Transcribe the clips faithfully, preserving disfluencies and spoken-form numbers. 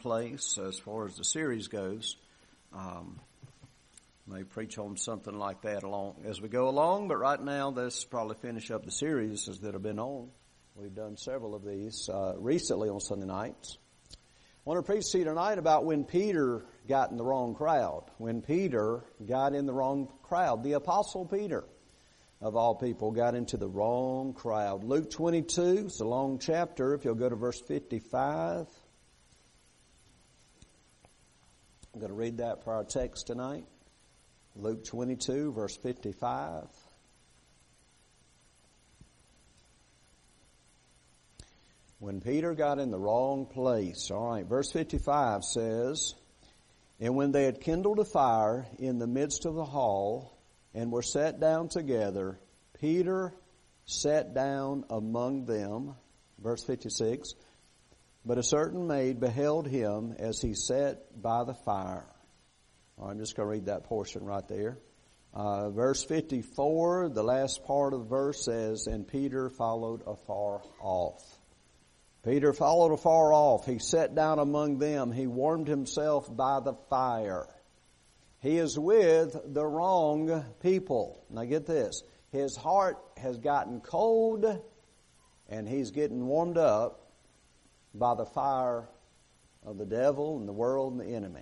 place as far as the series goes. Um, may preach on something like that along as we go along, but right now let's probably finish up the series that have been on. We've done several of these uh, recently on Sunday nights. I want to preach to you tonight about when Peter got in the wrong crowd. When Peter got in the wrong crowd. The Apostle Peter, of all people, got into the wrong crowd. Luke twenty-two, it's a long chapter. If you'll go to verse fifty-five. I'm going to read that for our text tonight. Luke twenty-two, verse fifty-five. When Peter got in the wrong place. All right, verse fifty-five says, "And when they had kindled a fire in the midst of the hall, and were sat down together, Peter sat down among them." Verse fifty-six, "But a certain maid beheld him as he sat by the fire." All right, I'm just going to read that portion right there. Uh, verse fifty-four, the last part of the verse says, "And Peter followed afar off." Peter followed afar off. He sat down among them. He warmed himself by the fire. He is with the wrong people. Now get this. His heart has gotten cold and he's getting warmed up by the fire of the devil and the world and the enemy.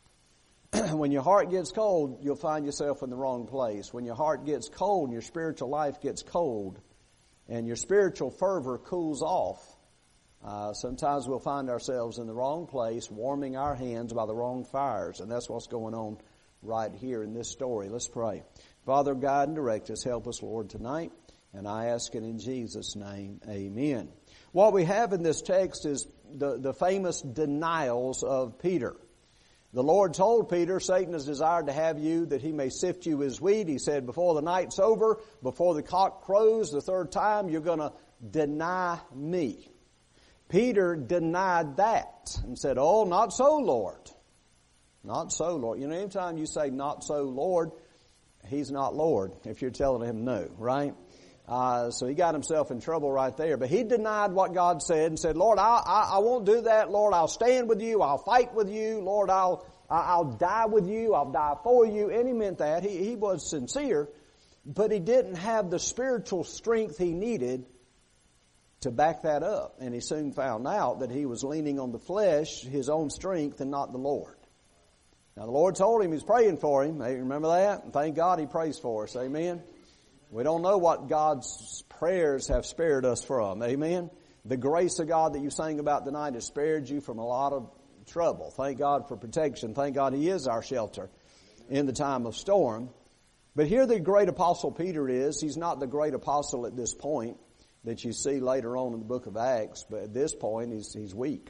When your heart gets cold, you'll find yourself in the wrong place. When your heart gets cold and your spiritual life gets cold and your spiritual fervor cools off, Uh, sometimes we'll find ourselves in the wrong place, warming our hands by the wrong fires. And that's what's going on right here in this story. Let's pray. Father, guide and direct us. Help us, Lord, tonight. And I ask it in Jesus' name. Amen. What we have in this text is the, the famous denials of Peter. The Lord told Peter, "Satan has desired to have you that he may sift you as wheat." He said, "Before the night's over, before the cock crows the third time, you're going to deny me." Peter denied that and said, "Oh, not so, Lord. Not so, Lord." You know, anytime you say, "Not so, Lord," he's not Lord if you're telling him no, right? Uh, so he got himself in trouble right there. But he denied what God said and said, "Lord, I, I, I won't do that. Lord, I'll stand with you. I'll fight with you. Lord, I'll, I'll die with you. I'll die for you." And he meant that. He, he was sincere, but he didn't have the spiritual strength he needed to back that up. And he soon found out that he was leaning on the flesh, his own strength, and not the Lord. Now the Lord told him He's praying for him. Hey, remember that? And thank God He prays for us. Amen. We don't know what God's prayers have spared us from. Amen. The grace of God that you sang about tonight has spared you from a lot of trouble. Thank God for protection. Thank God He is our shelter in the time of storm. But here the great apostle Peter is. He's not the great apostle at this point that you see later on in the book of Acts, but at this point he's he's weak.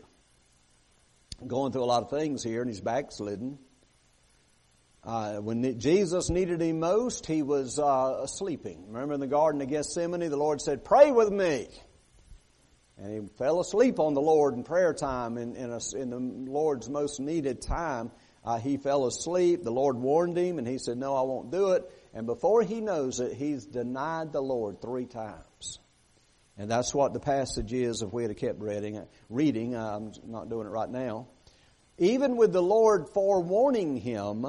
Going through a lot of things here, and he's backslidden. Uh, when Jesus needed him most, he was uh, sleeping. Remember in the Garden of Gethsemane, the Lord said, "Pray with me." And he fell asleep on the Lord in prayer time. In, in, a, in the Lord's most needed time, uh, he fell asleep. The Lord warned him, and he said, "No, I won't do it." And before he knows it, he's denied the Lord three times. And that's what the passage is if we had kept reading. reading. I'm not doing it right now. Even with the Lord forewarning him,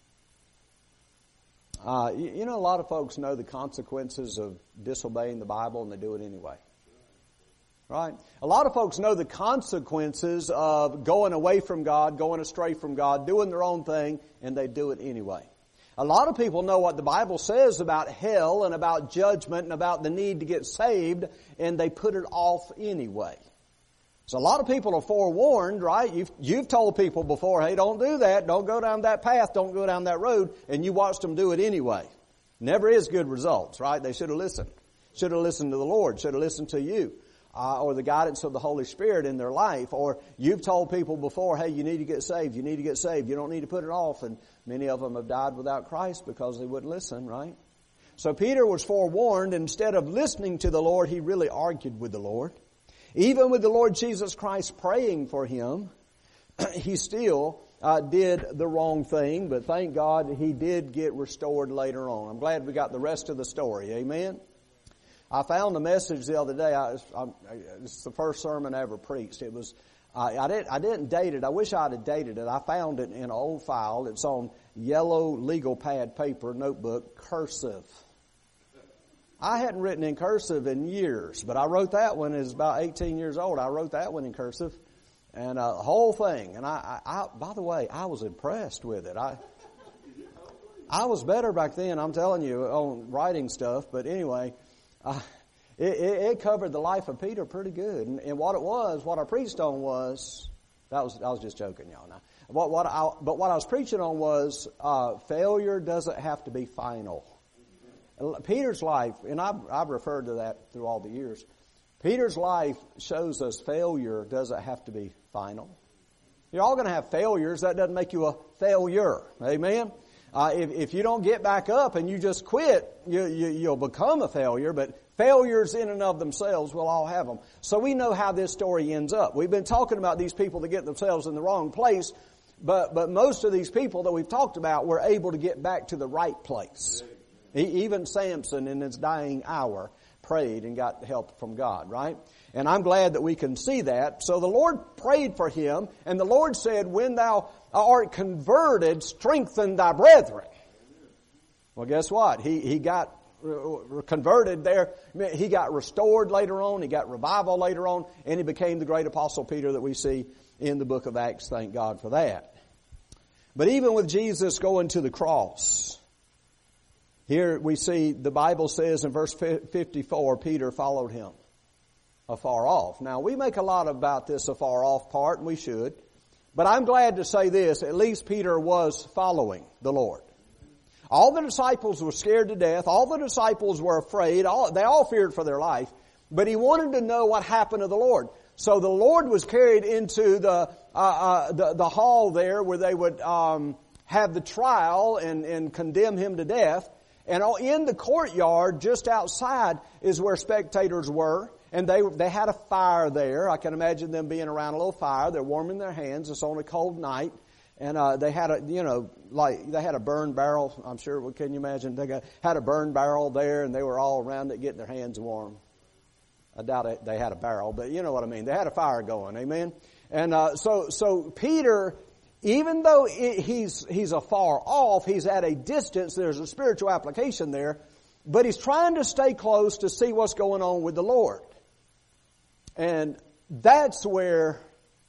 uh, you, you know, a lot of folks know the consequences of disobeying the Bible, and they do it anyway. Right? A lot of folks know the consequences of going away from God, going astray from God, doing their own thing, and they do it anyway. A lot of people know what the Bible says about hell and about judgment and about the need to get saved, and they put it off anyway. So a lot of people are forewarned, right? You've, you've told people before, "Hey, don't do that. Don't go down that path. Don't go down that road." And you watched them do it anyway. Never is good results, right? They should have listened. Should have listened to the Lord. Should have listened to you. Uh, or the guidance of the Holy Spirit in their life. Or you've told people before, "Hey, you need to get saved. You need to get saved. You don't need to put it off." And many of them have died without Christ because they wouldn't listen, right? So Peter was forewarned. Instead of listening to the Lord, he really argued with the Lord. Even with the Lord Jesus Christ praying for him, he still uh, did the wrong thing. But thank God he did get restored later on. I'm glad we got the rest of the story. Amen. I found a message the other day. I, I, it's the first sermon I ever preached. It was I, I didn't I didn't date it. I wish I'd have dated it. I found it in an old file. It's on yellow legal pad paper notebook, cursive. I hadn't written in cursive in years, but I wrote that one as about eighteen years old. I wrote that one in cursive, and uh, the whole thing. And I, I, I, by the way, I was impressed with it. I, I was better back then. I'm telling you on writing stuff. But anyway, uh, it, it, it covered the life of Peter pretty good. And, and what it was, what I preached on was, that was I was just joking, y'all. Now, what what I, but what I was preaching on was uh, failure doesn't have to be final. Peter's life, and I've, I've referred to that through all the years, Peter's life shows us failure doesn't have to be final. You're all going to have failures. That doesn't make you a failure. Amen? Uh, if, if you don't get back up and you just quit, you, you, you'll become a failure, but failures in and of themselves, we'll all have them. So we know how this story ends up. We've been talking about these people that get themselves in the wrong place, but, but most of these people that we've talked about were able to get back to the right place. Even Samson in his dying hour prayed and got help from God, right? And I'm glad that we can see that. So the Lord prayed for him, and the Lord said, when thou art converted, strengthen thy brethren. Well, guess what? He, he got converted there. He got restored later on. He got revival later on, and he became the great apostle Peter that we see in the book of Acts. Thank God for that. But even with Jesus going to the cross, here we see the Bible says in verse fifty-four, Peter followed him afar off. Now, we make a lot about this afar off part, and we should. But I'm glad to say this, at least Peter was following the Lord. All the disciples were scared to death. All the disciples were afraid. All, they all feared for their life. But he wanted to know what happened to the Lord. So the Lord was carried into the uh, uh, the, the hall there where they would um, have the trial and, and condemn him to death. And in the courtyard, just outside, is where spectators were. And they they had a fire there. I can imagine them being around a little fire. They're warming their hands. It's on a cold night. And uh, they had a, you know, like, they had a burn barrel. I'm sure, well, can you imagine? They got, had a burn barrel there, and they were all around it getting their hands warm. I doubt it, they had a barrel, but you know what I mean. They had a fire going. Amen? And uh, so so Peter, even though it, he's he's afar off, he's at a distance, there's a spiritual application there, but he's trying to stay close to see what's going on with the Lord. And that's where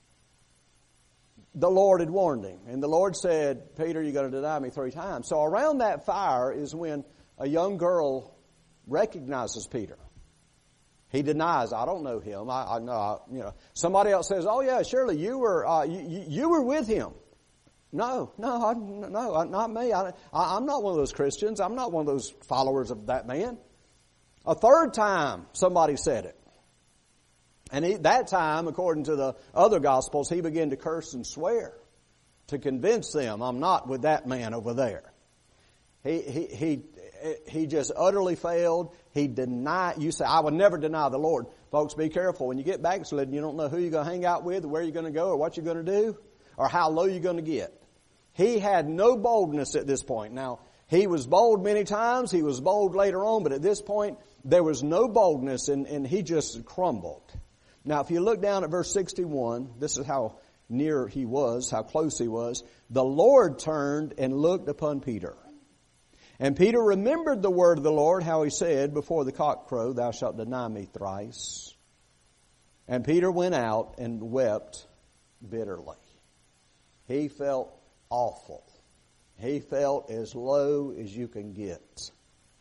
the Lord had warned him. And the Lord said, Peter, you're going to deny me three times. So around that fire is when a young girl recognizes Peter. He denies, I don't know him. I, I know, you know. Somebody else says, oh yeah, surely you were, uh, you, you were with him. No, no, I, no, not me. I, I'm not one of those Christians. I'm not one of those followers of that man. A third time, somebody said it. And he, that time, according to the other Gospels, he began to curse and swear to convince them, I'm not with that man over there. He, he, he, he just utterly failed. He denied. You say, I would never deny the Lord. Folks, be careful. When you get backslidden, you don't know who you're going to hang out with, or where you're going to go, or what you're going to do, or how low you're going to get. He had no boldness at this point. Now, he was bold many times. He was bold later on, but at this point, there was no boldness, and, and he just crumbled. Now, if you look down at verse sixty-one, this is how near he was, how close he was. The Lord turned and looked upon Peter. And Peter remembered the word of the Lord, how he said, before the cock crow, thou shalt deny me thrice. And Peter went out and wept bitterly. He felt awful. He felt as low as you can get.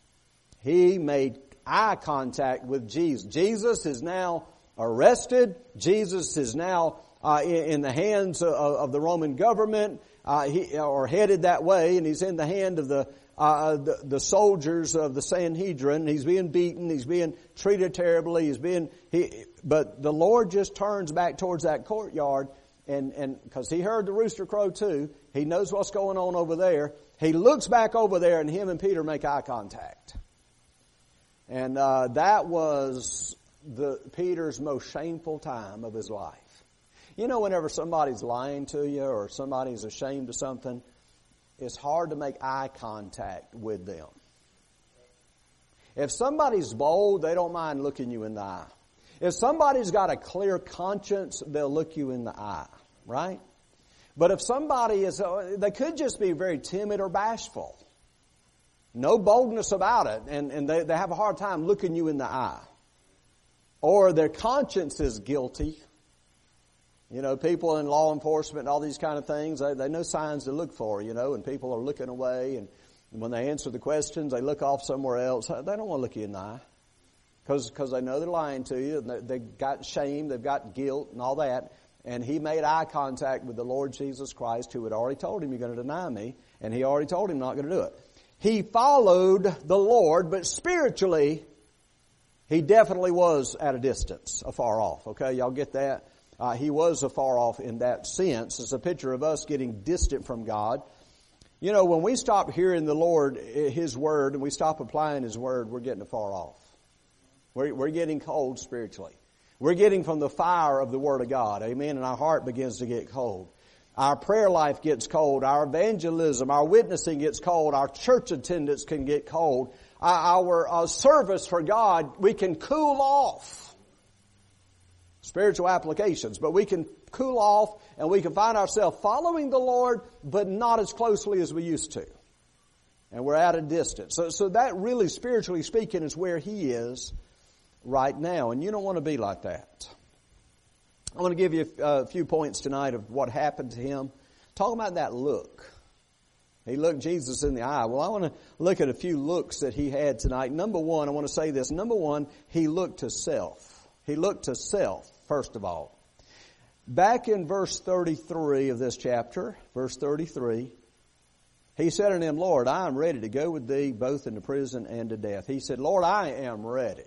He made eye contact with Jesus. Jesus is now arrested. Jesus is now uh, in, in the hands of, of the Roman government, uh, he, or headed that way, and he's in the hand of the, uh, the the soldiers of the Sanhedrin. He's being beaten. He's being treated terribly. He's being. He, but the Lord just turns back towards that courtyard, and and because he heard the rooster crow too, he knows what's going on over there. He looks back over there, and him and Peter make eye contact, and uh, that was the Peter's most shameful time of his life. You know, whenever somebody's lying to you or somebody's ashamed of something, it's hard to make eye contact with them. If somebody's bold, they don't mind looking you in the eye. If somebody's got a clear conscience, they'll look you in the eye, right? But if somebody is, they could just be very timid or bashful. No boldness about it, and, and they, they have a hard time looking you in the eye. Or their conscience is guilty. You know, people in law enforcement and all these kind of things, they, they know signs to look for, you know, and people are looking away, and when they answer the questions, they look off somewhere else. They don't want to look you in the eye. Because because they know they're lying to you, and they, they've got shame, they've got guilt and all that. And he made eye contact with the Lord Jesus Christ, who had already told him, you're going to deny me, and he already told him not going to do it. He followed the Lord, but spiritually, he definitely was at a distance, afar off. Okay, y'all get that? Uh, he was afar off in that sense. It's a picture of us getting distant from God. You know, when we stop hearing the Lord, His Word, and we stop applying His Word, we're getting afar off. We're, we're getting cold spiritually. We're getting from the fire of the Word of God. Amen. And our heart begins to get cold. Our prayer life gets cold. Our evangelism, our witnessing gets cold. Our church attendance can get cold. Our, our uh, service for God, we can cool off. Spiritual applications. But we can cool off and we can find ourselves following the Lord, but not as closely as we used to. And we're at a distance. So, so that really, spiritually speaking, is where He is right now. And you don't want to be like that. I want to give you a few points tonight of what happened to him. Talk about that look. He looked Jesus in the eye. Well, I want to look at a few looks that he had tonight. Number one, I want to say this. Number one, he looked to self. He looked to self, first of all. Back in verse thirty-three of this chapter, verse thirty-three, he said unto him, Lord, I am ready to go with thee both into prison and to death. He said, Lord, I am ready.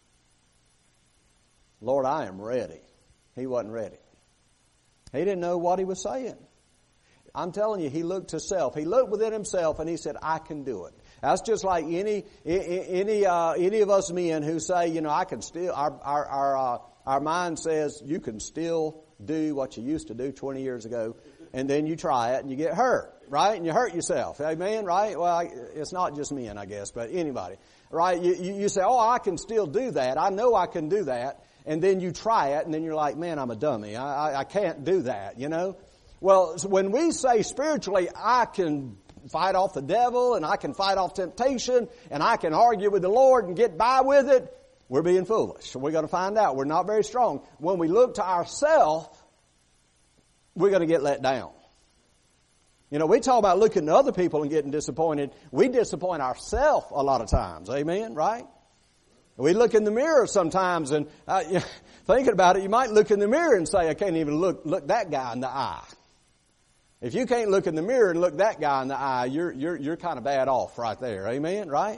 Lord, I am ready. He wasn't ready. He didn't know what he was saying. I'm telling you, he looked to self. He looked within himself and he said, I can do it. That's just like any any uh, any of us men who say, you know, I can still, our our our, uh, our mind says you can still do what you used to do twenty years ago, and then you try it and you get hurt, right? And you hurt yourself. Amen, right? Well, I, it's not just men, I guess, but anybody, right? You, you, you say, oh, I can still do that. I know I can do that. And then you try it, and then you're like, man, I'm a dummy. I, I, I can't do that, you know? Well, when we say spiritually, I can fight off the devil, and I can fight off temptation, and I can argue with the Lord and get by with it, we're being foolish. We're going to find out. We're not very strong. When we look to ourselves, we're going to get let down. You know, we talk about looking to other people and getting disappointed. We disappoint ourselves a lot of times. Amen, right? We look in the mirror sometimes, and uh, thinking about it, you might look in the mirror and say, I can't even look look that guy in the eye. If you can't look in the mirror and look that guy in the eye, you're you're you're kind of bad off right there. Amen, right?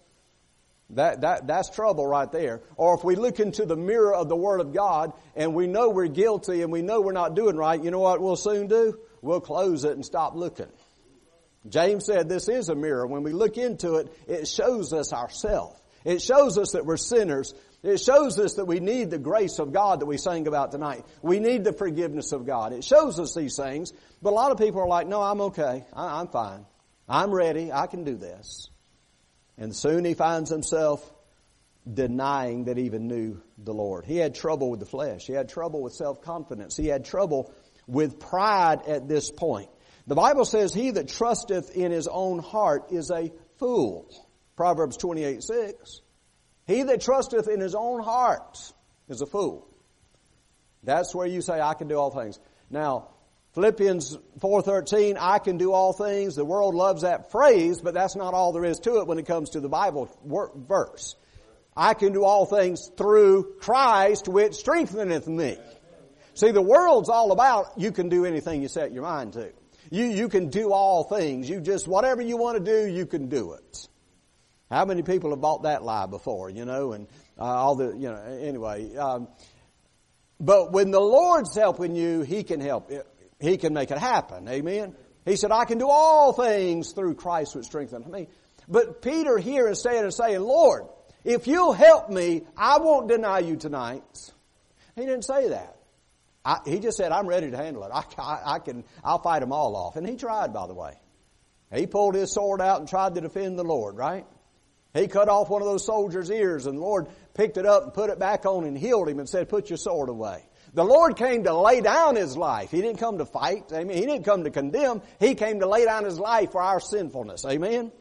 That that that's trouble right there. Or if we look into the mirror of the Word of God and we know we're guilty and we know we're not doing right, you know what we'll soon do? We'll close it and stop looking. James said this is a mirror. When we look into it, it shows us ourselves. It shows us that we're sinners. It shows us that we need the grace of God that we sang about tonight. We need the forgiveness of God. It shows us these things. But a lot of people are like, no, I'm okay. I, I'm fine. I'm ready. I can do this. And soon he finds himself denying that he even knew the Lord. He had trouble with the flesh. He had trouble with self-confidence. He had trouble with pride at this point. The Bible says, he that trusteth in his own heart is a fool. Proverbs twenty-eight six. He that trusteth in his own heart is a fool. That's where you say, I can do all things. Now, Philippians four thirteen, I can do all things. The world loves that phrase, but that's not all there is to it when it comes to the Bible verse. I can do all things through Christ which strengtheneth me. See, the world's all about you can do anything you set your mind to. You, you can do all things. You just, whatever you want to do, you can do it. How many people have bought that lie before, you know, and uh, all the, you know, anyway. Um, but when the Lord's helping you, He can help. He can make it happen. Amen. He said, I can do all things through Christ which strengthens me. But Peter here is saying and saying, Lord, if you'll help me, I won't deny you tonight. He didn't say that. I, he just said, I'm ready to handle it. I, I, I can, I'll fight them all off. And he tried, by the way. He pulled his sword out and tried to defend the Lord, right? He cut off one of those soldiers' ears, and the Lord picked it up and put it back on and healed him and said, put your sword away. The Lord came to lay down His life. He didn't come to fight. Amen. He didn't come to condemn. He came to lay down His life for our sinfulness. Amen.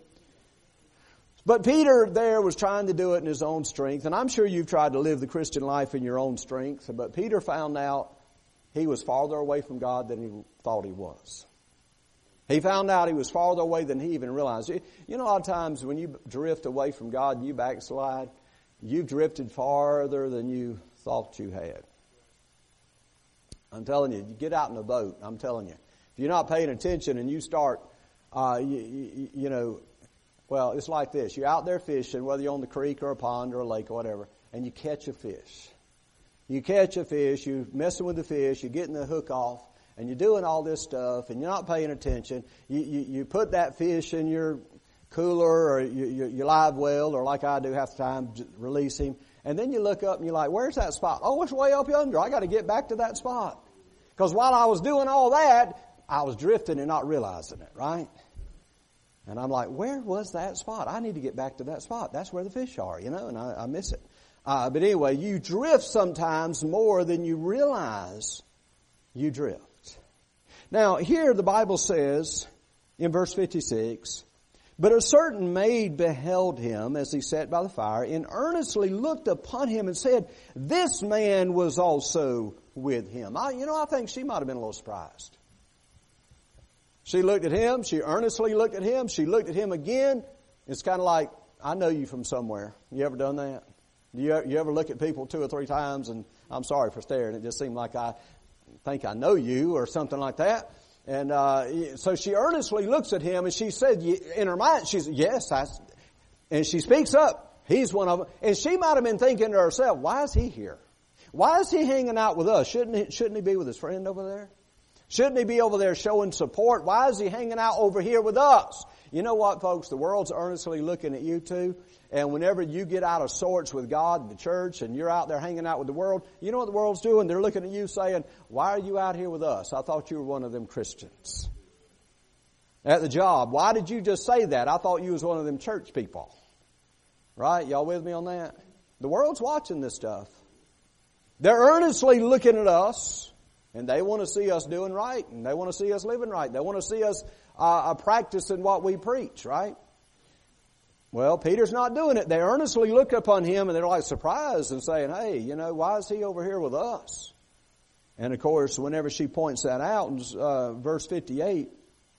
But Peter there was trying to do it in his own strength. And I'm sure you've tried to live the Christian life in your own strength. But Peter found out he was farther away from God than he thought he was. He found out he was farther away than he even realized. You know, a lot of times when you drift away from God and you backslide, you've drifted farther than you thought you had. I'm telling you, you get out in a boat, I'm telling you. If you're not paying attention and you start, uh, you, you, you know, well, it's like this. You're out there fishing, whether you're on the creek or a pond or a lake or whatever, and you catch a fish. You catch a fish, you're messing with the fish, you're getting the hook off, and you're doing all this stuff, and you're not paying attention. You, you, you put that fish in your cooler or your, your, your live well, or like I do half the time, release him. And then you look up and you're like, where's that spot? Oh, it's way up yonder. I got to get back to that spot. Because while I was doing all that, I was drifting and not realizing it, right? And I'm like, where was that spot? I need to get back to that spot. That's where the fish are, you know, and I, I miss it. Uh, but anyway, you drift sometimes more than you realize you drift. Now, here the Bible says in verse fifty-six, but a certain maid beheld him as he sat by the fire and earnestly looked upon him and said, this man was also with him. I, you know, I think she might have been a little surprised. She looked at him. She earnestly looked at him. She looked at him again. It's kind of like, I know you from somewhere. You ever done that? You, you ever look at people two or three times and I'm sorry for staring. It just seemed like I think I know you or something like that. And uh, so she earnestly looks at him and she said, in her mind, she said, yes. I, and she speaks up. He's one of them. And she might have been thinking to herself, why is he here? Why is he hanging out with us? Shouldn't he, shouldn't he be with his friend over there? Shouldn't he be over there showing support? Why is he hanging out over here with us? You know what, folks? The world's earnestly looking at you too. And whenever you get out of sorts with God and the church and you're out there hanging out with the world, you know what the world's doing? They're looking at you saying, why are you out here with us? I thought you were one of them Christians. At the job, why did you just say that? I thought you was one of them church people. Right? Y'all with me on that? The world's watching this stuff. They're earnestly looking at us. And they want to see us doing right. And they want to see us living right. They want to see us uh, practicing what we preach, right? Well, Peter's not doing it. They earnestly look upon him and they're like surprised and saying, hey, you know, why is he over here with us? And of course, whenever she points that out in uh, verse fifty-eight,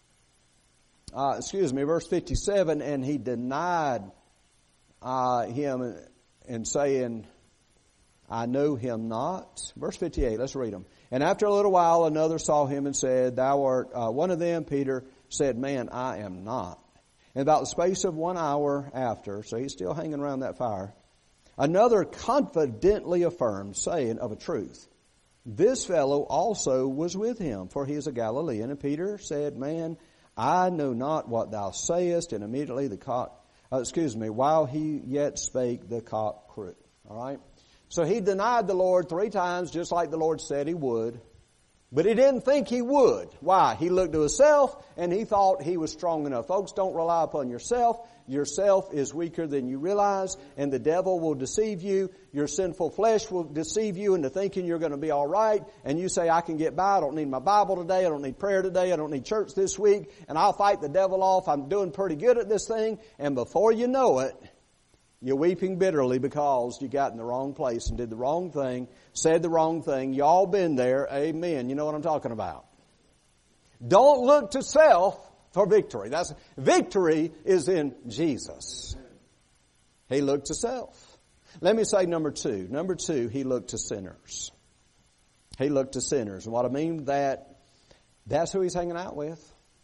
uh, excuse me, verse fifty-seven, and he denied uh, him and, and saying, I know him not. Verse fifty-eight, let's read them. And after a little while, another saw him and said, thou art uh, one of them. Peter said, man, I am not. And about the space of one hour after, so he's still hanging around that fire, another confidently affirmed, saying of a truth, this fellow also was with him, for he is a Galilean. And Peter said, man, I know not what thou sayest. And immediately the cock, uh, excuse me, while he yet spake, the cock crew. All right. So he denied the Lord three times, just like the Lord said he would. But he didn't think he would. Why? He looked to himself and he thought he was strong enough. Folks, don't rely upon yourself. Yourself is weaker than you realize, and the devil will deceive you. Your sinful flesh will deceive you into thinking you're going to be all right. And you say, I can get by. I don't need my Bible today. I don't need prayer today. I don't need church this week. And I'll fight the devil off. I'm doing pretty good at this thing. And before you know it, you're weeping bitterly because you got in the wrong place and did the wrong thing, said the wrong thing. You all been there. Amen. You know what I'm talking about. Don't look to self for victory. That's victory is in Jesus. He looked to self. Let me say number two. Number two, he looked to sinners. He looked to sinners. And what I mean that that's who he's hanging out with.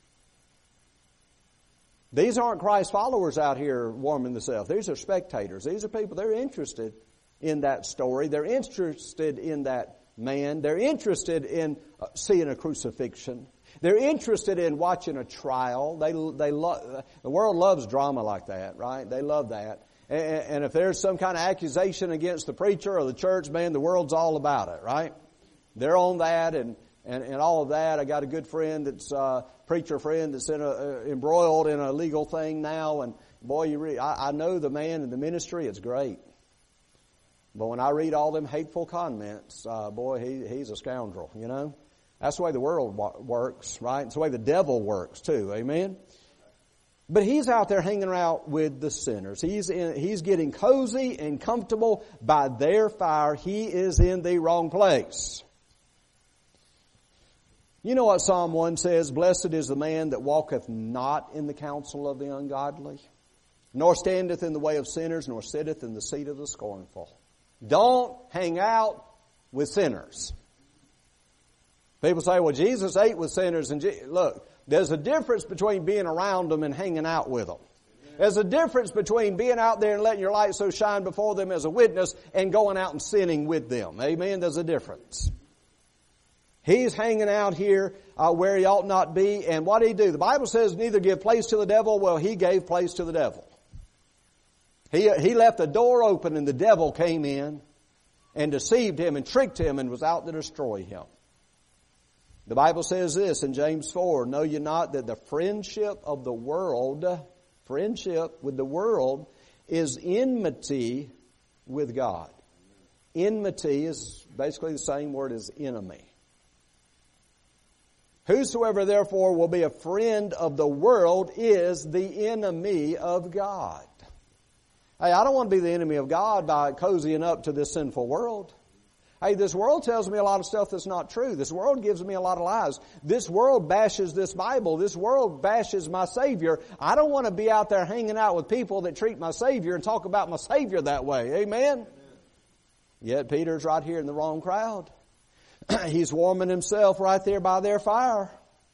These aren't Christ followers out here warming themselves. These are spectators. These are people, they're interested in that story. They're interested in that man. They're interested in seeing a crucifixion. They're interested in watching a trial. They, they lo- the world loves drama like that, right? They love that. And, and if there's some kind of accusation against the preacher or the church, man, the world's all about it, right? They're on that, and and, and all of that. I got a good friend that's uh preacher friend that's in a, uh, embroiled in a legal thing now, and boy, you re- I, I know the man in the ministry. It's great. But when I read all them hateful comments, uh, boy, he he's a scoundrel, you know. That's the way the world wa- works, right? It's the way the devil works too, amen? But he's out there hanging out with the sinners. He's in, he's getting cozy and comfortable by their fire. He is in the wrong place. You know what Psalm one says? Blessed is the man that walketh not in the counsel of the ungodly, nor standeth in the way of sinners, nor sitteth in the seat of the scornful. Don't hang out with sinners. People say, well, Jesus ate with sinners. And Je-. Look, there's a difference between being around them and hanging out with them. There's a difference between being out there and letting your light so shine before them as a witness and going out and sinning with them. Amen? There's a difference. He's hanging out here uh, where he ought not be. And what did he do? The Bible says neither give place to the devil. Well, he gave place to the devil. He, he left the door open and the devil came in and deceived him and tricked him and was out to destroy him. The Bible says this in James four, know ye not that the friendship of the world, friendship with the world is enmity with God. Enmity is basically the same word as enemy. Whosoever therefore will be a friend of the world is the enemy of God. Hey, I don't want to be the enemy of God by cozying up to this sinful world. Hey, this world tells me a lot of stuff that's not true. This world gives me a lot of lies. This world bashes this Bible. This world bashes my Savior. I don't want to be out there hanging out with people that treat my Savior and talk about my Savior that way. Amen? Amen. Yet Peter's right here in the wrong crowd. He's warming himself right there by their fire.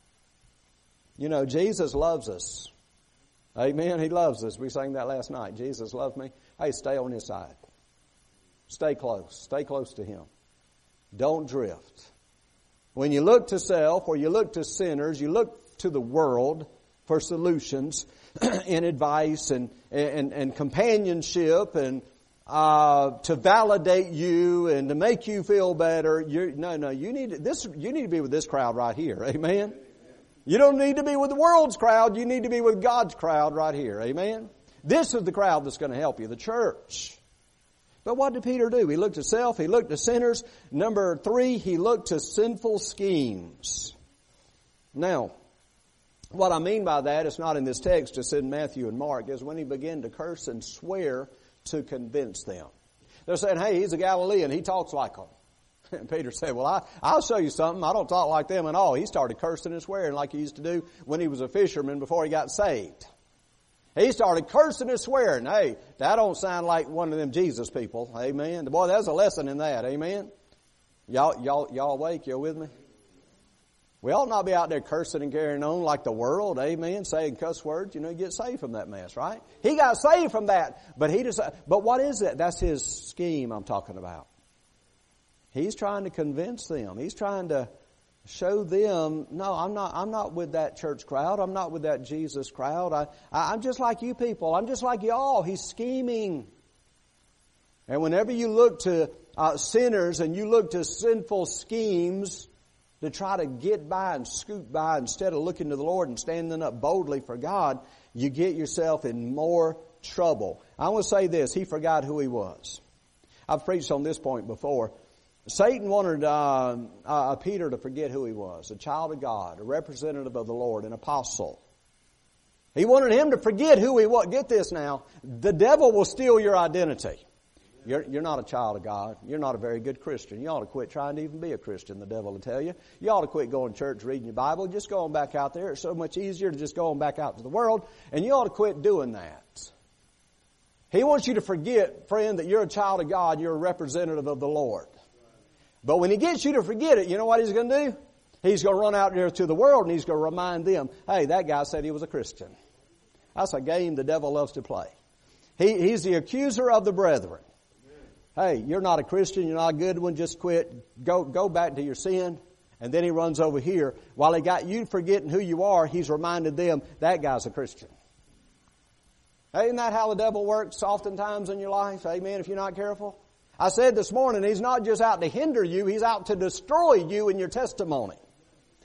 You know, Jesus loves us. Amen. He loves us. We sang that last night. Jesus loves me. Hey, stay on his side. Stay close. Stay close to him. Don't drift. When you look to self or you look to sinners, you look to the world for solutions and advice and, and, and companionship and uh, to validate you and to make you feel better. You're, no, no, you need to, this. You need to be with this crowd right here. Amen. You don't need to be with the world's crowd. You need to be with God's crowd right here. Amen. This is the crowd that's going to help you, the church. But what did Peter do? He looked to self. He looked to sinners. Number three, he looked to sinful schemes. Now, what I mean by that, it's not in this text, it's in Matthew and Mark, is when he began to curse and swear to convince them. They're saying, hey, he's a Galilean. He talks like them. And Peter said, well, I, I'll show you something. I don't talk like them at all. He started cursing and swearing like he used to do when he was a fisherman before he got saved. He started cursing and swearing. Hey, that don't sound like one of them Jesus people. Amen. Boy, there's a lesson in that. Amen. Y'all, y'all, y'all awake? You with me? We ought not be out there cursing and carrying on like the world. Amen. Saying cuss words. You know, you get saved from that mess, right? He got saved from that. But he just, but what is it? That's his scheme I'm talking about. He's trying to convince them. He's trying to show them, no, I'm not, I'm not with that church crowd. I'm not with that Jesus crowd. I, I, I'm just like you people. I'm just like y'all. He's scheming. And whenever you look to uh, sinners and you look to sinful schemes to try to get by and scoot by instead of looking to the Lord and standing up boldly for God, you get yourself in more trouble. I want to say this. He forgot who he was. I've preached on this point before. Satan wanted uh, uh, Peter to forget who he was, a child of God, a representative of the Lord, an apostle. He wanted him to forget who he was. Get this now. The devil will steal your identity. You're, you're not a child of God. You're not a very good Christian. You ought to quit trying to even be a Christian, the devil will tell you. You ought to quit going to church, reading your Bible. Just go on back out there. It's so much easier to just go on back out to the world, and you ought to quit doing that. He wants you to forget, friend, that you're a child of God. You're a representative of the Lord. But when he gets you to forget it, you know what he's going to do? He's going to run out there to the world and he's going to remind them, hey, that guy said he was a Christian. That's a game the devil loves to play. He, he's the accuser of the brethren. Hey, you're not a Christian, you're not a good one, just quit. Go, go back to your sin. And then he runs over here. While he got you forgetting who you are, he's reminded them, that guy's a Christian. Hey, isn't that how the devil works oftentimes in your life? Amen, if you're not careful. I said this morning, he's not just out to hinder you, he's out to destroy you and your testimony.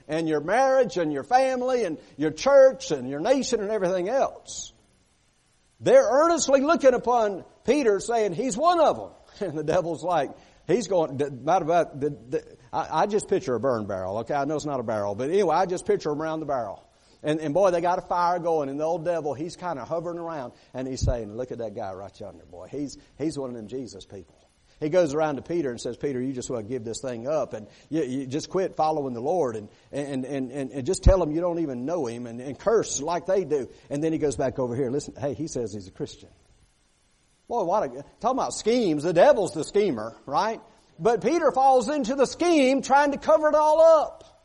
and your marriage and your family and your church and your nation and everything else. They're earnestly looking upon Peter saying, he's one of them. And the devil's like, he's going, matter of fact, the, the, I, I just picture a burn barrel, okay? I know it's not a barrel, but anyway, I just picture him around the barrel. And, and boy, they got a fire going, and the old devil, he's kind of hovering around, and he's saying, look at that guy right yonder, boy. He's, he's one of them Jesus people. He goes around to Peter and says, Peter, you just want to give this thing up, and you, you just quit following the Lord, and, and, and, and, and just tell him you don't even know him, and, and curse like they do. And then he goes back over here. Listen, hey, he says he's a Christian. Boy, what a, talking about schemes, the devil's the schemer, right? But Peter falls into the scheme trying to cover it all up.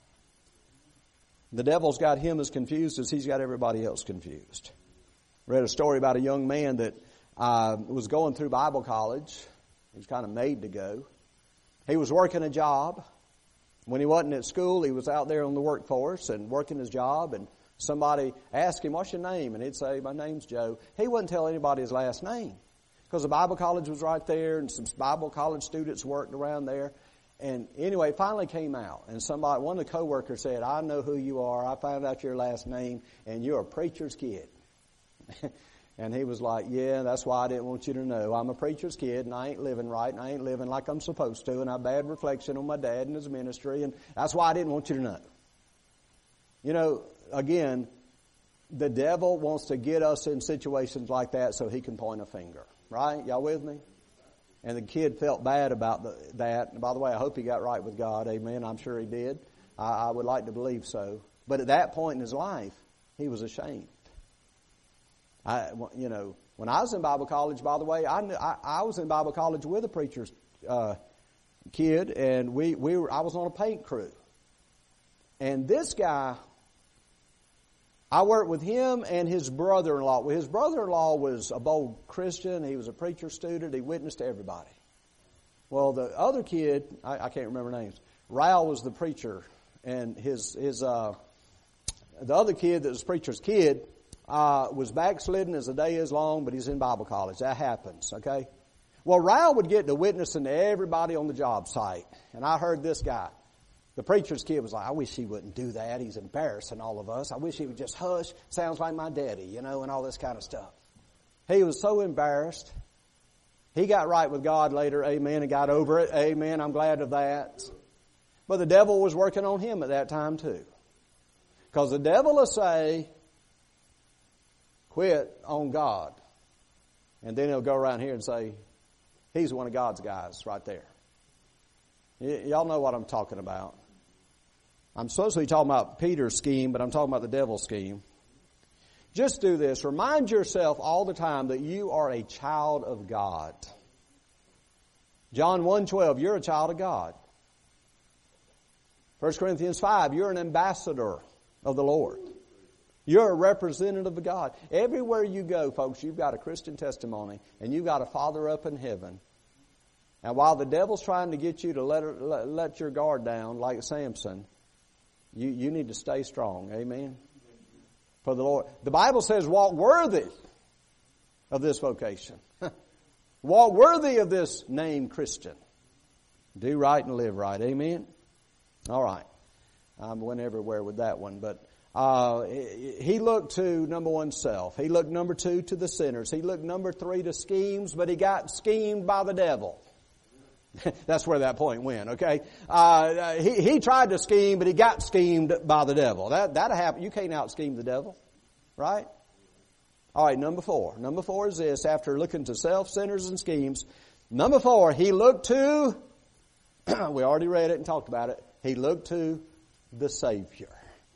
The devil's got him as confused as he's got everybody else confused. Read a story about a young man that uh, was going through Bible college. He was kind of made to go. He was working a job. When he wasn't at school, he was out there on the workforce and working his job. And somebody asked him, what's your name? And he'd say, my name's Joe. He wouldn't tell anybody his last name because the Bible college was right there and some Bible college students worked around there. And anyway, it finally came out. And somebody, one of the coworkers said, I know who you are. I found out your last name, and you're a preacher's kid. And he was like, yeah, that's why I didn't want you to know. I'm a preacher's kid, and I ain't living right, and I ain't living like I'm supposed to, and I have bad reflection on my dad and his ministry, and that's why I didn't want you to know. You know, again, the devil wants to get us in situations like that so he can point a finger. Right? Y'all with me? And the kid felt bad about the, that. And by the way, I hope he got right with God. Amen. I'm sure he did. I, I would like to believe so. But at that point in his life, he was ashamed. I, you know, when I was in Bible college, by the way, I, knew, I, I was in Bible college with a preacher's uh, kid, and we, we were, I was on a paint crew. And this guy, I worked with him and his brother-in-law. Well, his brother-in-law was a bold Christian. He was a preacher student. He witnessed to everybody. Well, the other kid, I, I can't remember names. Raul was the preacher, and his his uh, the other kid that was preacher's kid uh, was backslidden as the day is long, but he's in Bible college. That happens, okay? Well, Raul would get to witnessing to everybody on the job site, and I heard this guy. The preacher's kid was like, I wish he wouldn't do that. He's embarrassing all of us. I wish he would just hush. Sounds like my daddy, you know, and all this kind of stuff. He was so embarrassed. He got right with God later, amen, and got over it. Amen, I'm glad of that. But the devil was working on him at that time too. Because the devil will say, quit on God. And then he'll go around here and say, he's one of God's guys right there. Y- y'all know what I'm talking about. I'm supposed to be talking about Peter's scheme, but I'm talking about the devil's scheme. Just do this. Remind yourself all the time that you are a child of God. John one twelve, you're a child of God. First Corinthians five, you're an ambassador of the Lord. You're a representative of God. Everywhere you go, folks, you've got a Christian testimony, and you've got a Father up in heaven. And while the devil's trying to get you to let, her, let, let your guard down like Samson, you, you need to stay strong. Amen? For the Lord. The Bible says walk worthy of this vocation. Walk worthy of this name Christian. Do right and live right. Amen? All right. I went everywhere with that one. But uh, he looked to, number one, self. He looked, number two, to the sinners. He looked, number three, to schemes, but he got schemed by the devil. That's where that point went, okay? Uh, he, he tried to scheme, but he got schemed by the devil. That, that'll happen. You can't out-scheme the devil, right? All right, number four. Number four is this. After looking to self, sinners, and schemes, number four, he looked to, we already read it and talked about it, he looked to the Savior.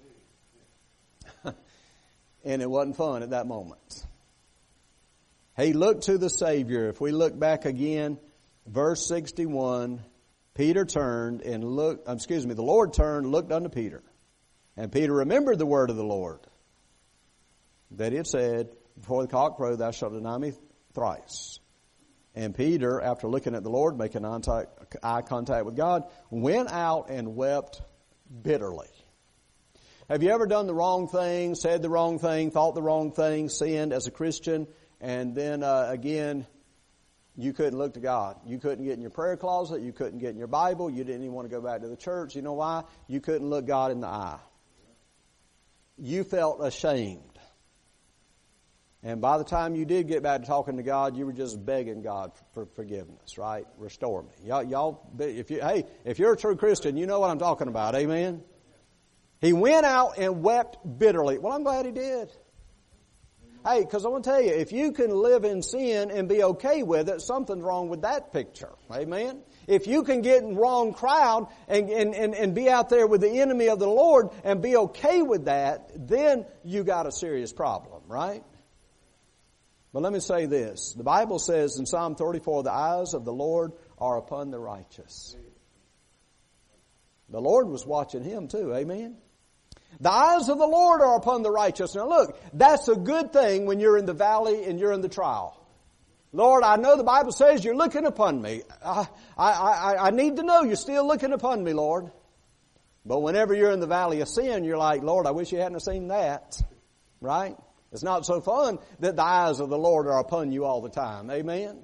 And it wasn't fun at that moment. He looked to the Savior. If we look back again, verse sixty-one, Peter turned and looked, excuse me, the Lord turned, looked unto Peter. And Peter remembered the word of the Lord, that he had said, before the cock crow, thou shalt deny me thrice. And Peter, after looking at the Lord, making eye contact with God, went out and wept bitterly. Have you ever done the wrong thing, said the wrong thing, thought the wrong thing, sinned as a Christian, and then uh, again, you couldn't look to God. You couldn't get in your prayer closet. You couldn't get in your Bible. You didn't even want to go back to the church. You know why? You couldn't look God in the eye. You felt ashamed. And by the time you did get back to talking to God, you were just begging God for forgiveness, right? Restore me. Y'all, y'all, if you, hey, if you're a true Christian, you know what I'm talking about. Amen? He went out and wept bitterly. Well, I'm glad he did. Hey, because I want to tell you, if you can live in sin and be okay with it, something's wrong with that picture. Amen? If you can get in the wrong crowd and, and, and, and be out there with the enemy of the Lord and be okay with that, then you got a serious problem, right? But let me say this. The Bible says in Psalm thirty-four, the eyes of the Lord are upon the righteous. The Lord was watching him too. Amen? The eyes of the Lord are upon the righteous. Now look, that's a good thing when you're in the valley and you're in the trial. Lord, I know the Bible says you're looking upon me. I, I, I, I need to know you're still looking upon me, Lord. But whenever you're in the valley of sin, you're like, Lord, I wish you hadn't seen that. Right? It's not so fun that the eyes of the Lord are upon you all the time. Amen?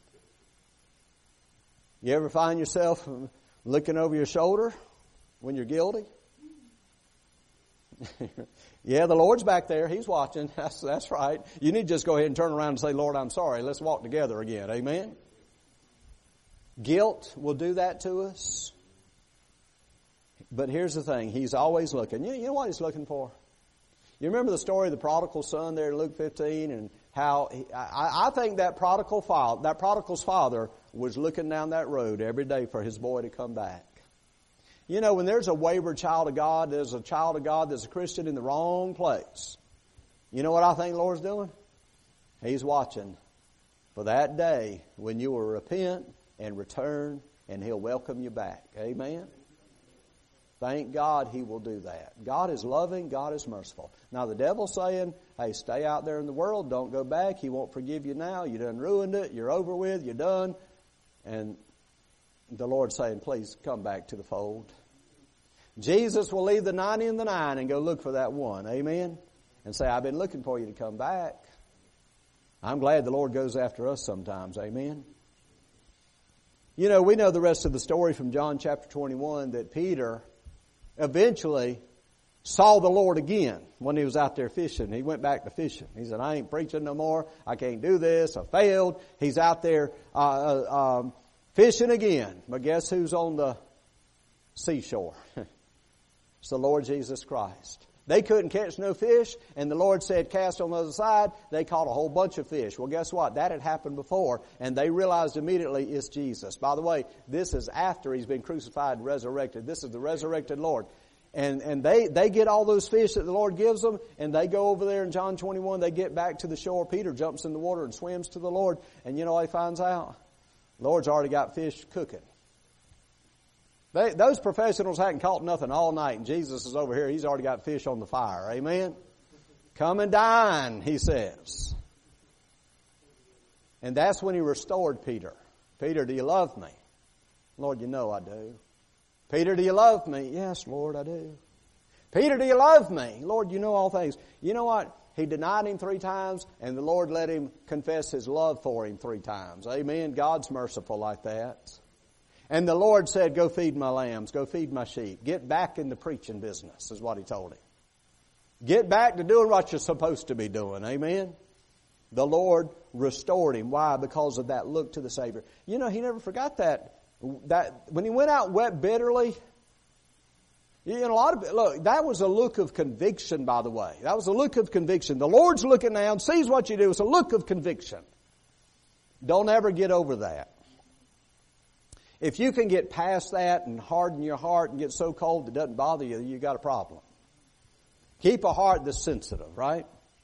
You ever find yourself looking over your shoulder when you're guilty? Yeah, the Lord's back there. He's watching. That's, that's right. You need to just go ahead and turn around and say, Lord, I'm sorry. Let's walk together again. Amen? Guilt will do that to us. But here's the thing. He's always looking. You, you know what he's looking for? You remember the story of the prodigal son there in Luke fifteen and how he, I, I think that prodigal father, that prodigal's father was looking down that road every day for his boy to come back. You know, when there's a wayward child of God, there's a child of God that's a Christian in the wrong place. You know what I think the Lord's doing? He's watching for that day when you will repent and return and He'll welcome you back. Amen? Thank God He will do that. God is loving. God is merciful. Now the devil's saying, hey, stay out there in the world. Don't go back. He won't forgive you now. You done ruined it. You're over with. You're done. And the Lord's saying, please come back to the fold. Jesus will leave the ninety and the nine and go look for that one. Amen? And say, I've been looking for you to come back. I'm glad the Lord goes after us sometimes. Amen? You know, we know the rest of the story from John chapter twenty-one that Peter eventually saw the Lord again when he was out there fishing. He went back to fishing. He said, I ain't preaching no more. I can't do this. I failed. He's out there uh, uh, um, fishing again. But guess who's on the seashore? It's the Lord Jesus Christ. They couldn't catch no fish, and the Lord said, cast on the other side. They caught a whole bunch of fish. Well, guess what? That had happened before, and they realized immediately it's Jesus. By the way, this is after He's been crucified and resurrected. This is the resurrected Lord. And and they, they get all those fish that the Lord gives them, and they go over there in John twenty-one. They get back to the shore. Peter jumps in the water and swims to the Lord. And you know what he finds out? The Lord's already got fish cooking. They, those professionals hadn't caught nothing all night, and Jesus is over here. He's already got fish on the fire. Amen? Come and dine, He says. And that's when He restored Peter. Peter, do you love me? Lord, you know I do. Peter, do you love me? Yes, Lord, I do. Peter, do you love me? Lord, you know all things. You know what? He denied Him three times, and the Lord let him confess His love for him three times. Amen? God's merciful like that. And the Lord said, go feed my lambs, go feed my sheep. Get back in the preaching business, is what He told him. Get back to doing what you're supposed to be doing. Amen? The Lord restored him. Why? Because of that look to the Savior. You know, he never forgot that. That when he went out and wept bitterly, you know, a lot of, look, that was a look of conviction, by the way. That was a look of conviction. The Lord's looking down, sees what you do. It's a look of conviction. Don't ever get over that. If you can get past that and harden your heart and get so cold it doesn't bother you, you got a problem. Keep a heart that's sensitive, right?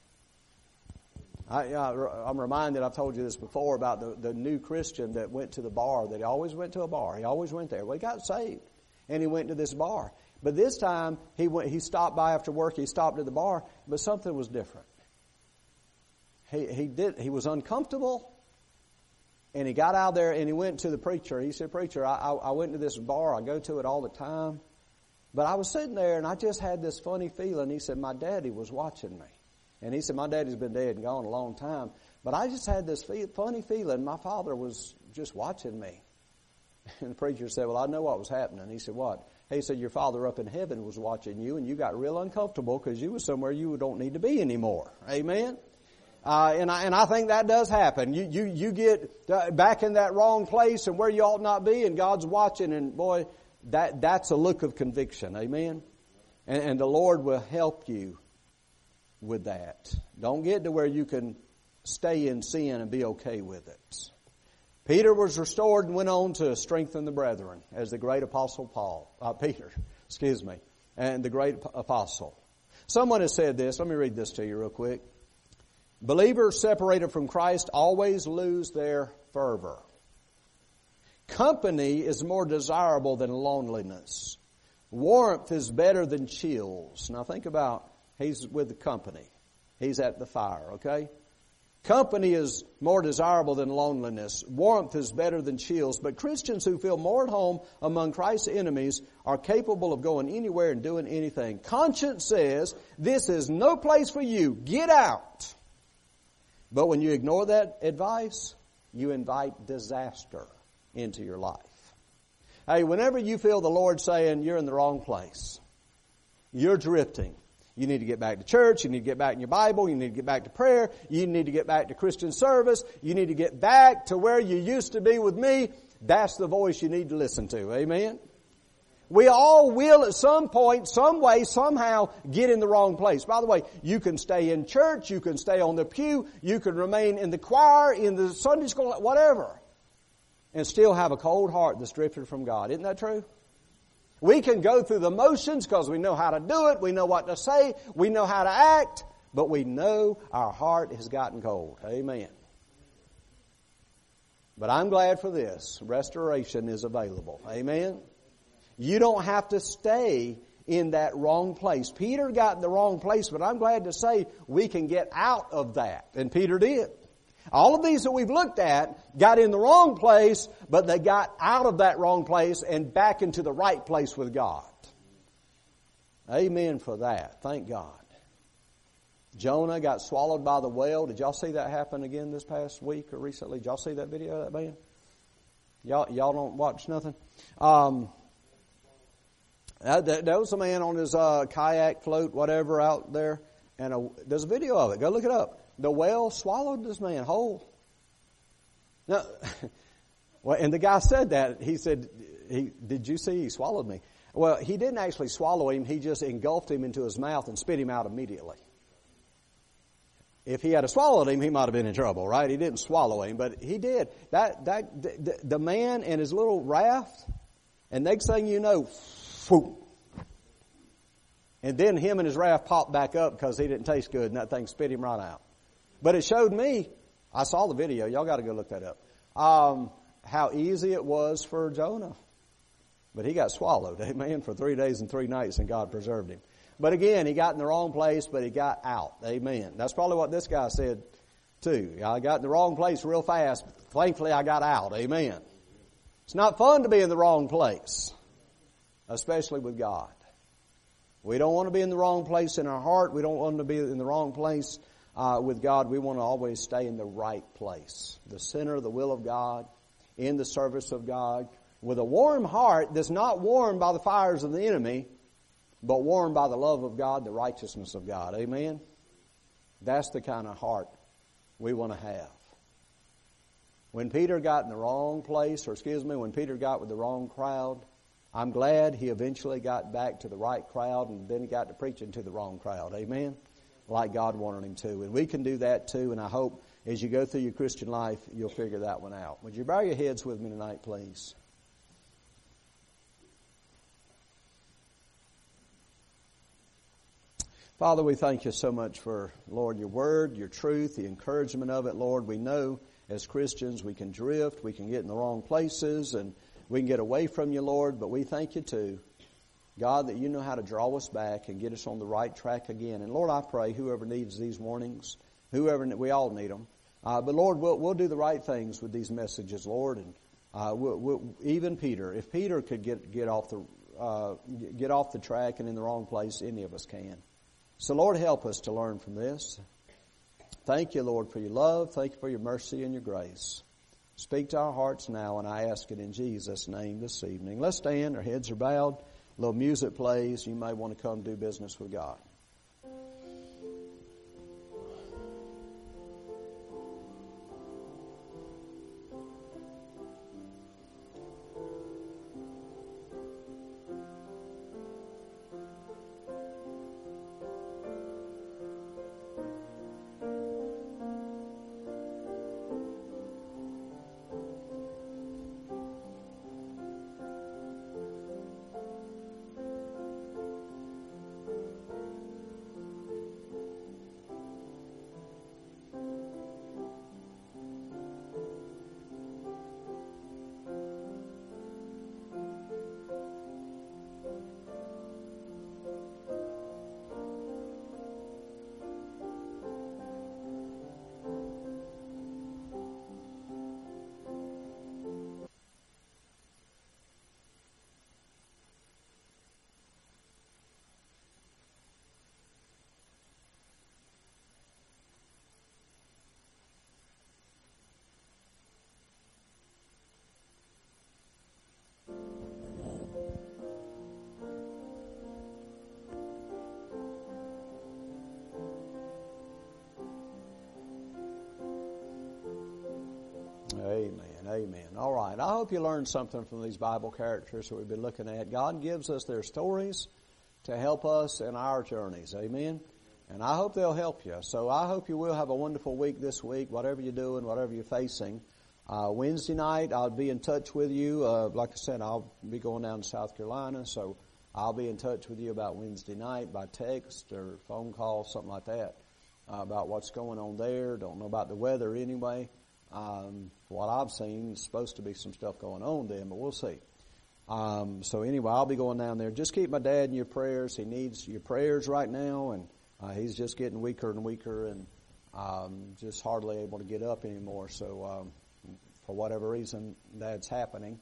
I, I, I'm reminded, I've told you this before, about the, the new Christian that went to the bar, that he always went to a bar. He always went there. Well, he got saved, and he went to this bar. But this time, he went. He stopped by after work. He stopped at the bar, but something was different. He, he, did, he was uncomfortable. And he got out there and he went to the preacher. He said, preacher, I, I, I went to this bar. I go to it all the time. But I was sitting there and I just had this funny feeling. He said, my daddy was watching me. And he said, my daddy's been dead and gone a long time. But I just had this feel, funny feeling my father was just watching me. And the preacher said, well, I know what was happening. He said, what? He said, your father up in heaven was watching you, and you got real uncomfortable because you were somewhere you don't need to be anymore. Amen? Uh, and I, and I think that does happen. You, you, you get uh, back in that wrong place and where you ought not be, and God's watching, and boy, that, that's a look of conviction. Amen? And, and the Lord will help you with that. Don't get to where you can stay in sin and be okay with it. Peter was restored and went on to strengthen the brethren as the great apostle Paul, uh, Peter, excuse me, and the great apostle. Someone has said this. Let me read this to you real quick. Believers separated from Christ always lose their fervor. Company is more desirable than loneliness. Warmth is better than chills. Now think about, he's with the company. He's at the fire, okay? Company is more desirable than loneliness. Warmth is better than chills. But Christians who feel more at home among Christ's enemies are capable of going anywhere and doing anything. Conscience says, this is no place for you. Get out. But when you ignore that advice, you invite disaster into your life. Hey, whenever you feel the Lord saying you're in the wrong place, you're drifting, you need to get back to church, you need to get back in your Bible, you need to get back to prayer, you need to get back to Christian service, you need to get back to where you used to be with me, that's the voice you need to listen to. Amen? We all will at some point, some way, somehow get in the wrong place. By the way, you can stay in church, you can stay on the pew, you can remain in the choir, in the Sunday school, whatever, and still have a cold heart that's drifted from God. Isn't that true? We can go through the motions because we know how to do it, we know what to say, we know how to act, but we know our heart has gotten cold. Amen. But I'm glad for this. Restoration is available. Amen. You don't have to stay in that wrong place. Peter got in the wrong place, but I'm glad to say we can get out of that. And Peter did. All of these that we've looked at got in the wrong place, but they got out of that wrong place and back into the right place with God. Amen for that. Thank God. Jonah got swallowed by the whale. Did y'all see that happen again this past week or recently? Did y'all see that video of that man? Y'all, y'all don't watch nothing? Um, that, that was a man on his uh, kayak float, whatever, out there. And a, there's a video of it. Go look it up. The whale swallowed this man whole. Now, well, and the guy said that. He said, "He did you see he swallowed me?" Well, he didn't actually swallow him. He just engulfed him into his mouth and spit him out immediately. If he had swallowed him, he might have been in trouble, right? He didn't swallow him, but he did. That that the, the man and his little raft, and next thing you know, whoop. And then him and his raft popped back up because he didn't taste good, and that thing spit him right out. But it showed me, I saw the video, y'all got to go look that up, um, how easy it was for Jonah. But he got swallowed, amen, for three days and three nights, and God preserved him. But again, he got in the wrong place, but he got out, amen. That's probably what this guy said too. I got in the wrong place real fast, but thankfully I got out, amen. It's not fun to be in the wrong place, especially with God. We don't want to be in the wrong place in our heart. We don't want to be in the wrong place uh, with God. We want to always stay in the right place, the center of the will of God, in the service of God, with a warm heart that's not warmed by the fires of the enemy, but warmed by the love of God, the righteousness of God. Amen? That's the kind of heart we want to have. When Peter got in the wrong place, or excuse me, when Peter got with the wrong crowd, I'm glad he eventually got back to the right crowd and then he got to preaching to the wrong crowd. Amen? Like God wanted him to. And we can do that too, and I hope as you go through your Christian life, you'll figure that one out. Would you bow your heads with me tonight, please? Father, we thank you so much for, Lord, your word, your truth, the encouragement of it. Lord, we know as Christians we can drift, we can get in the wrong places, and we can get away from you, Lord, but we thank you too, God, that you know how to draw us back and get us on the right track again. And Lord, I pray whoever needs these warnings, whoever, we all need them, uh, but Lord, we'll, we'll do the right things with these messages, Lord, and uh, we'll, we'll, even Peter, if Peter could get get off the uh, get off the track and in the wrong place, any of us can. So Lord, help us to learn from this. Thank you, Lord, for your love. Thank you for your mercy and your grace. Speak to our hearts now, and I ask it in Jesus' name this evening. Let's stand. Our heads are bowed. A little music plays. You may want to come do business with God. Amen. Amen. All right. I hope you learned something from these Bible characters that we've been looking at. God gives us their stories to help us in our journeys. Amen. And I hope they'll help you. So I hope you will have a wonderful week this week, whatever you're doing, whatever you're facing. Uh, Wednesday night, I'll be in touch with you. Uh, like I said, I'll be going down to South Carolina, so I'll be in touch with you about Wednesday night by text or phone call, something like that, uh, about what's going on there. Don't know about the weather anyway. Um, what I've seen, it's supposed to be some stuff going on then, but we'll see. Um, so anyway, I'll be going down there. Just keep my dad in your prayers. He needs your prayers right now, and uh, he's just getting weaker and weaker, and um, just hardly able to get up anymore. So um, for whatever reason, that's happening.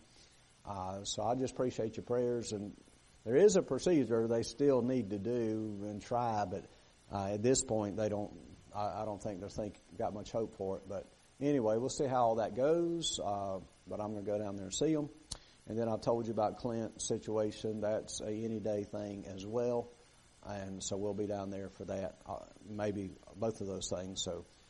Uh, so I just appreciate your prayers. And there is a procedure they still need to do and try, but uh, at this point, they don't. I, I don't think they think got much hope for it, but. Anyway, we'll see how all that goes, uh, but I'm going to go down there and see them. And then I told you about Clint's situation. That's a any day thing as well. And so we'll be down there for that, uh, maybe both of those things. So